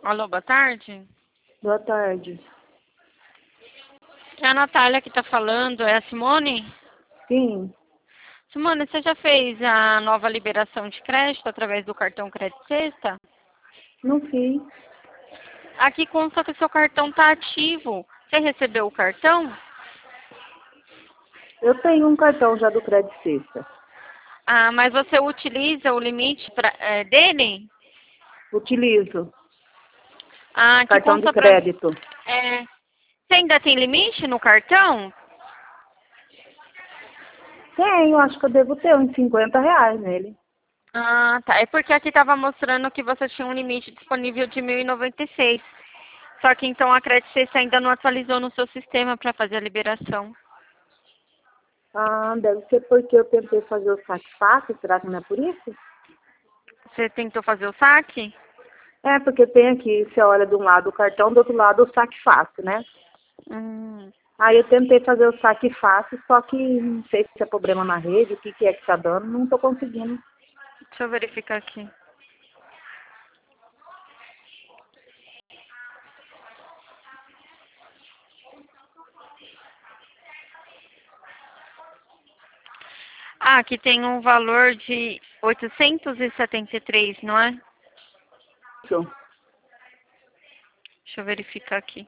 Alô, boa tarde. Boa tarde. É a Natália que tá falando, é a Simone? Sim, Simone, você já fez a nova liberação de crédito através do cartão Crédito Sexta? não fiz. Aqui consta que o seu cartão tá ativo. Você recebeu o cartão? Eu tenho um cartão já do Crédito Sexta. Ah, mas você utiliza o limite dele? Utilizo Ah, aqui cartão de consta pra mim. crédito. Você ainda tem limite no cartão? Tenho, acho que eu devo ter uns R$ 50 nele. Ah, tá. É porque aqui estava mostrando que você tinha um limite disponível de 1.096. Só que então a Credit Suisse ainda não atualizou no seu sistema para fazer a liberação. Ah, deve ser porque eu tentei fazer o saque fácil, será que não é por isso? Você tentou fazer o saque? É, porque tem aqui, você olha de um lado o cartão, do outro lado o saque fácil, né? Hum, Aí eu tentei fazer o saque fácil, só que não sei se é problema na rede, o que é que tá dando, não tô conseguindo. deixa eu verificar aqui. Ah, aqui tem um valor de 873, não é? Isso. Deixa eu verificar aqui.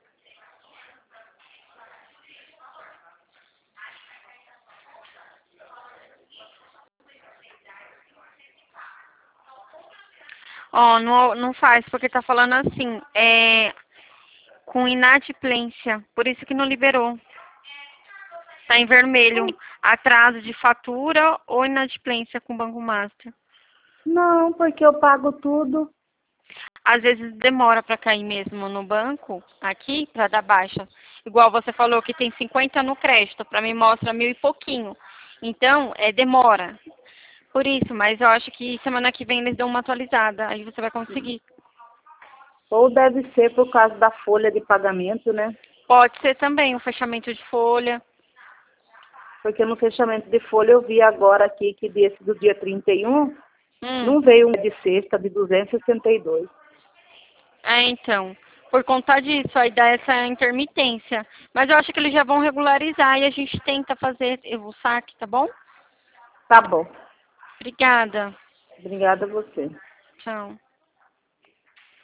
Ó, não faz, porque tá falando assim, com inadimplência, por isso que não liberou. Tá em vermelho, atraso de fatura ou inadimplência com o Banco Master. Não, porque eu pago tudo. Às vezes demora para cair mesmo no banco, aqui, para dar baixa. Igual você falou que tem 50 no crédito, para mim mostra 1.000 e pouquinho. Então, demora. Por isso, mas eu acho que semana que vem eles dão uma atualizada, aí você vai conseguir. Ou deve ser por causa da folha de pagamento, né? Pode ser também o fechamento de folha. Porque no fechamento de folha eu vi agora aqui que desse do dia 31 Hum, não veio um de sexta de 262. então. Por conta disso, aí dá essa intermitência. Mas eu acho que eles já vão regularizar e a gente tenta fazer o saque, tá bom? Tá bom. Obrigada. Obrigada a você. Tchau.